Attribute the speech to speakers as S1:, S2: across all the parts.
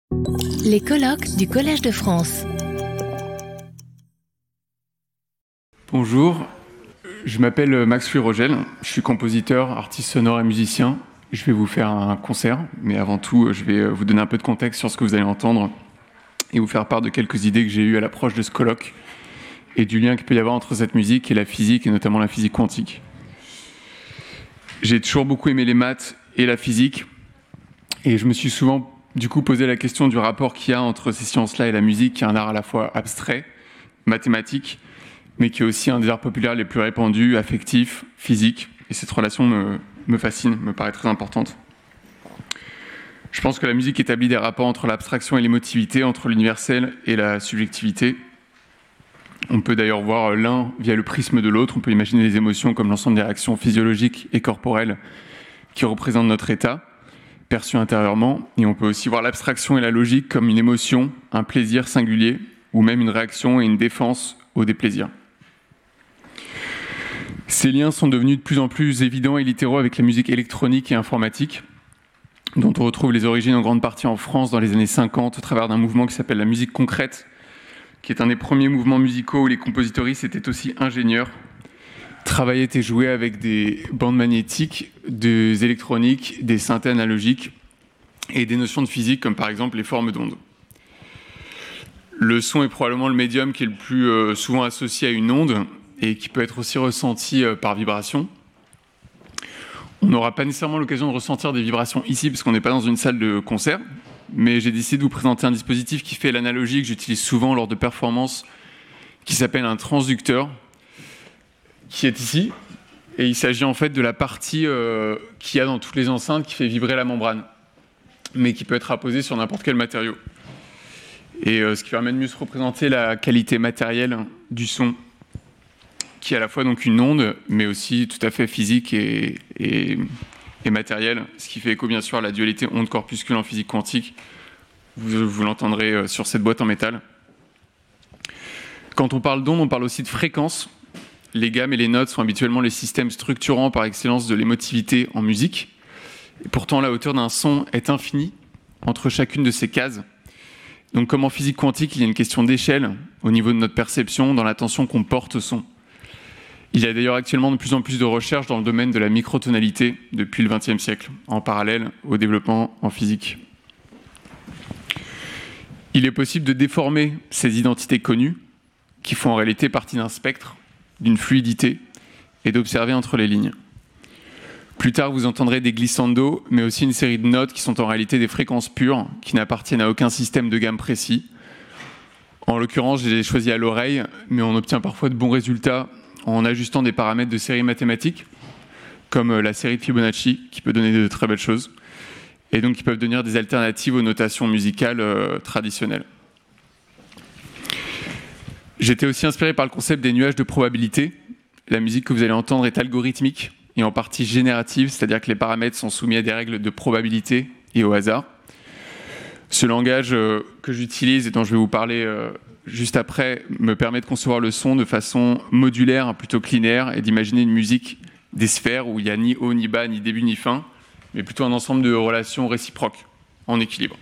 S1: Les colloques du Collège de France.
S2: Bonjour, je m'appelle Max-Louis Rogel, je suis compositeur, artiste sonore et musicien. Je vais vous faire un concert, mais avant tout, je vais vous donner un peu de contexte sur ce que vous allez entendre et vous faire part de quelques idées que j'ai eues à l'approche de ce colloque et du lien qu'il peut y avoir entre cette musique et la physique, et notamment la physique quantique. J'ai toujours beaucoup aimé les maths et la physique, et je me suis souvent du coup posé la question du rapport qu'il y a entre ces sciences-là et la musique, qui est un art à la fois abstrait, mathématique, mais qui est aussi un des arts populaires les plus répandus, affectifs, physiques. Et cette relation me fascine, me paraît très importante. Je pense que la musique établit des rapports entre l'abstraction et l'émotivité, entre l'universel et la subjectivité. On peut d'ailleurs voir l'un via le prisme de l'autre. On peut imaginer les émotions comme l'ensemble des réactions physiologiques et corporelles qui représentent notre état, perçu intérieurement. Et on peut aussi voir l'abstraction et la logique comme une émotion, un plaisir singulier, ou même une réaction et une défense au déplaisir. Ces liens sont devenus de plus en plus évidents et littéraux avec la musique électronique et informatique, dont on retrouve les origines en grande partie en France dans les années 50 au travers d'un mouvement qui s'appelle la musique concrète, qui est un des premiers mouvements musicaux où les compositoristes étaient aussi ingénieurs, travaillaient et jouaient avec des bandes magnétiques, des électroniques, des synthés analogiques et des notions de physique comme par exemple les formes d'ondes. Le son est probablement le médium qui est le plus souvent associé à une onde et qui peut être aussi ressenti par vibration. On n'aura pas nécessairement l'occasion de ressentir des vibrations ici parce qu'on n'est pas dans une salle de concert, mais j'ai décidé de vous présenter un dispositif qui fait l'analogie que j'utilise souvent lors de performances, qui s'appelle un transducteur, qui est ici, et il s'agit en fait de la partie qu'il y a dans toutes les enceintes qui fait vibrer la membrane, mais qui peut être apposée sur n'importe quel matériau. Et ce qui permet de mieux se représenter la qualité matérielle du son, qui est à la fois donc une onde, mais aussi tout à fait physique et matérielle, ce qui fait écho bien sûr à la dualité onde-corpuscule en physique quantique. Vous l'entendrez sur cette boîte en métal. Quand on parle d'onde, on parle aussi de fréquence. Les gammes et les notes sont habituellement les systèmes structurants par excellence de l'émotivité en musique. Et pourtant, la hauteur d'un son est infinie entre chacune de ces cases. Donc comme en physique quantique, il y a une question d'échelle au niveau de notre perception, dans l'attention qu'on porte au son. Il y a d'ailleurs actuellement de plus en plus de recherches dans le domaine de la microtonalité depuis le XXe siècle, en parallèle au développement en physique. Il est possible de déformer ces identités connues, qui font en réalité partie d'un spectre, d'une fluidité, et d'observer entre les lignes. Plus tard, vous entendrez des glissandos, mais aussi une série de notes qui sont en réalité des fréquences pures, qui n'appartiennent à aucun système de gamme précis. En l'occurrence, je les ai choisis à l'oreille, mais on obtient parfois de bons résultats en ajustant des paramètres de séries mathématiques, comme la série de Fibonacci, qui peut donner de très belles choses, et donc qui peuvent devenir des alternatives aux notations musicales traditionnelles. J'étais aussi inspiré par le concept des nuages de probabilité. La musique que vous allez entendre est algorithmique et en partie générative, c'est-à-dire que les paramètres sont soumis à des règles de probabilité et au hasard. Ce langage que j'utilise et dont je vais vous parler juste après me permet de concevoir le son de façon modulaire plutôt que linéaire et d'imaginer une musique des sphères où il n'y a ni haut ni bas, ni début ni fin, mais plutôt un ensemble de relations réciproques, en équilibre.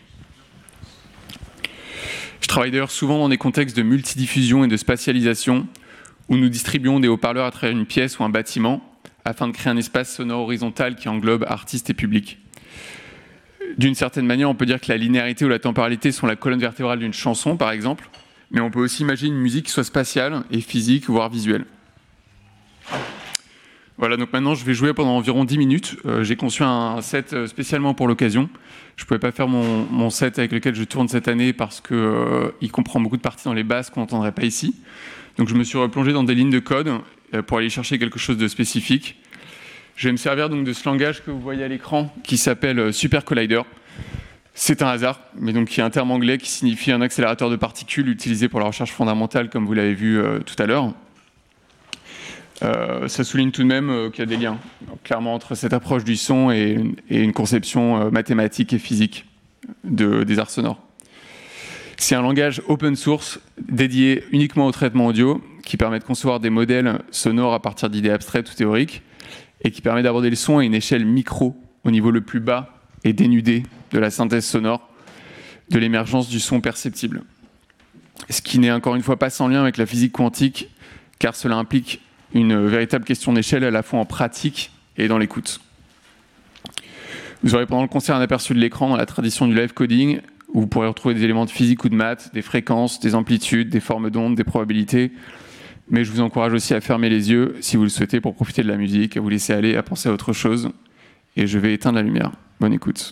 S2: Je travaille d'ailleurs souvent dans des contextes de multidiffusion et de spatialisation où nous distribuons des haut-parleurs à travers une pièce ou un bâtiment afin de créer un espace sonore horizontal qui englobe artistes et public. D'une certaine manière, on peut dire que la linéarité ou la temporalité sont la colonne vertébrale d'une chanson, par exemple, mais on peut aussi imaginer une musique qui soit spatiale et physique, voire visuelle. Voilà, donc maintenant je vais jouer pendant environ 10 minutes. J'ai conçu un set spécialement pour l'occasion. Je ne pouvais pas faire mon set avec lequel je tourne cette année parce qu'il comprend beaucoup de parties dans les basses qu'on n'entendrait pas ici. Donc je me suis replongé dans des lignes de code pour aller chercher quelque chose de spécifique. Je vais me servir donc de ce langage que vous voyez à l'écran qui s'appelle Super Collider. C'est un hasard, mais donc qui est un terme anglais qui signifie un accélérateur de particules utilisé pour la recherche fondamentale, comme vous l'avez vu tout à l'heure. Ça souligne tout de même qu'il y a des liens, clairement, entre cette approche du son et une conception mathématique et physique des arts sonores. C'est un langage open source dédié uniquement au traitement audio qui permet de concevoir des modèles sonores à partir d'idées abstraites ou théoriques et qui permet d'aborder le son à une échelle micro, au niveau le plus bas et dénudé de la synthèse sonore, de l'émergence du son perceptible. Ce qui n'est encore une fois pas sans lien avec la physique quantique, car cela implique une véritable question d'échelle à la fois en pratique et dans l'écoute. Vous aurez pendant le concert un aperçu de l'écran dans la tradition du live coding, où vous pourrez retrouver des éléments de physique ou de maths, des fréquences, des amplitudes, des formes d'ondes, des probabilités. Mais je vous encourage aussi à fermer les yeux, si vous le souhaitez, pour profiter de la musique, à vous laisser aller, à penser à autre chose. Et je vais éteindre la lumière. Bonne écoute.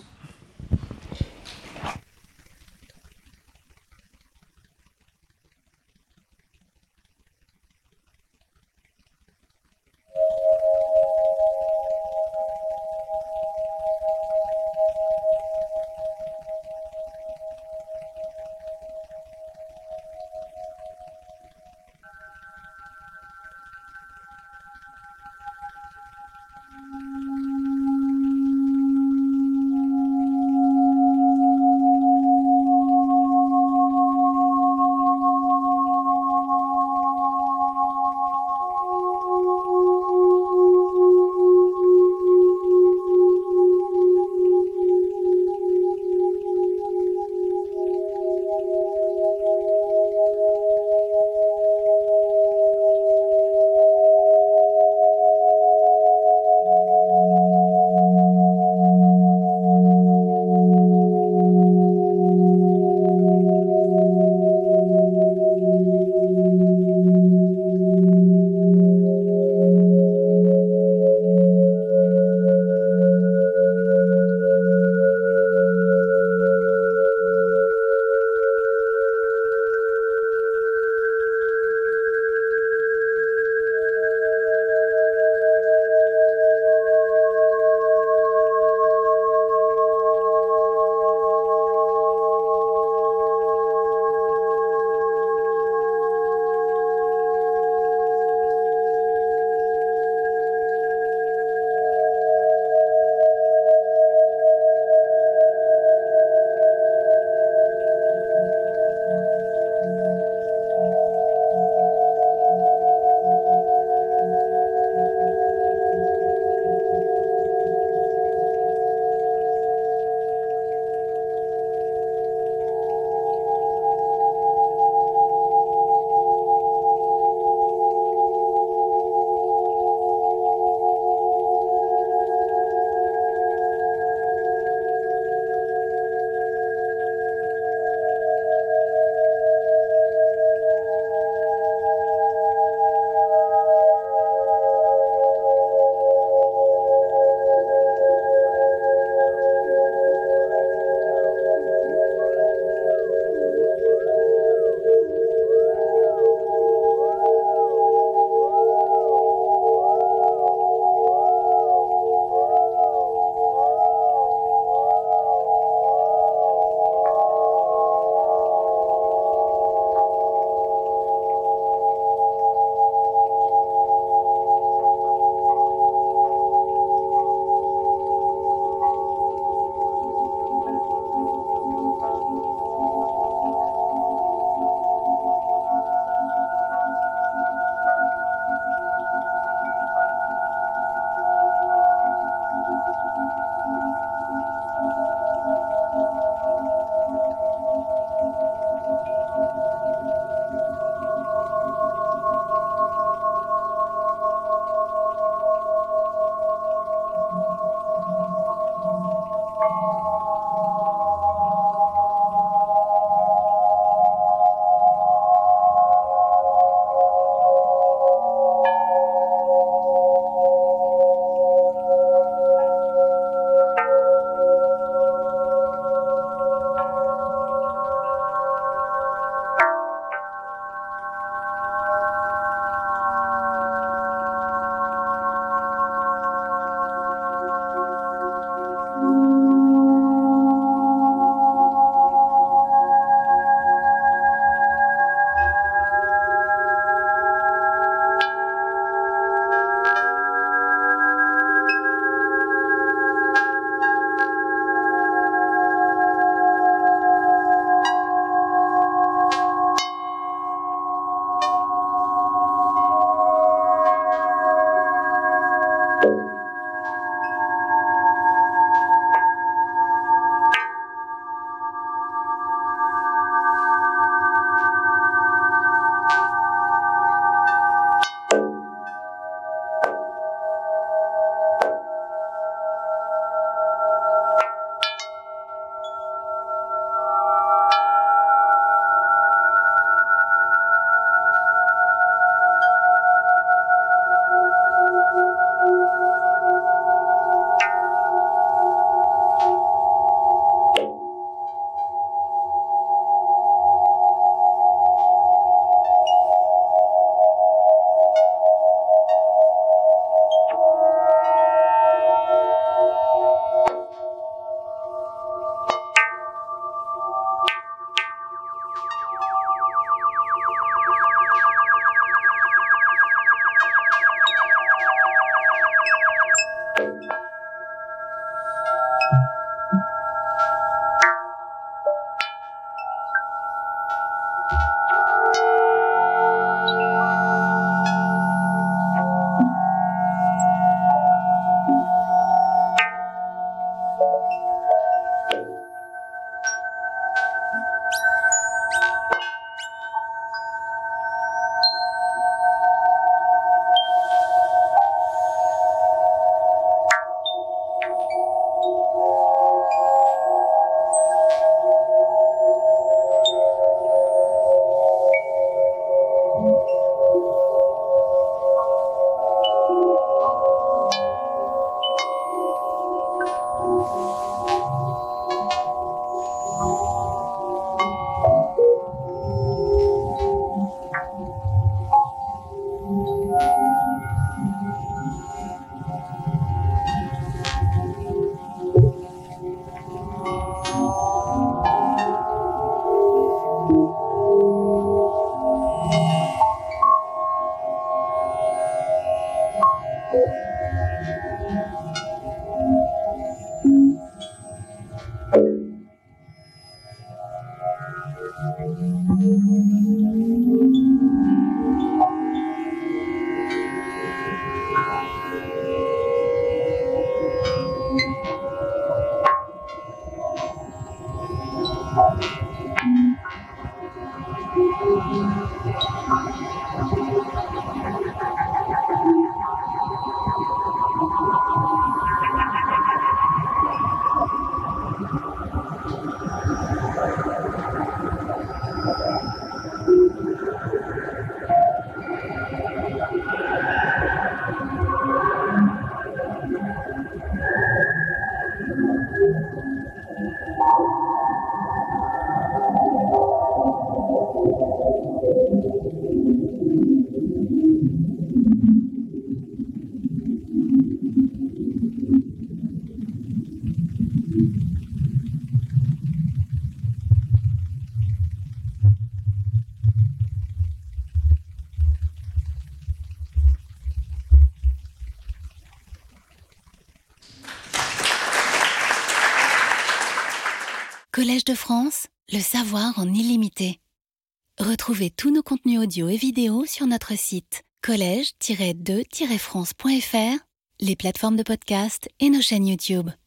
S1: Collège de France, le savoir en illimité. Retrouvez tous nos contenus audio et vidéo sur notre site collège-2-france.fr, les plateformes de podcast et nos chaînes YouTube.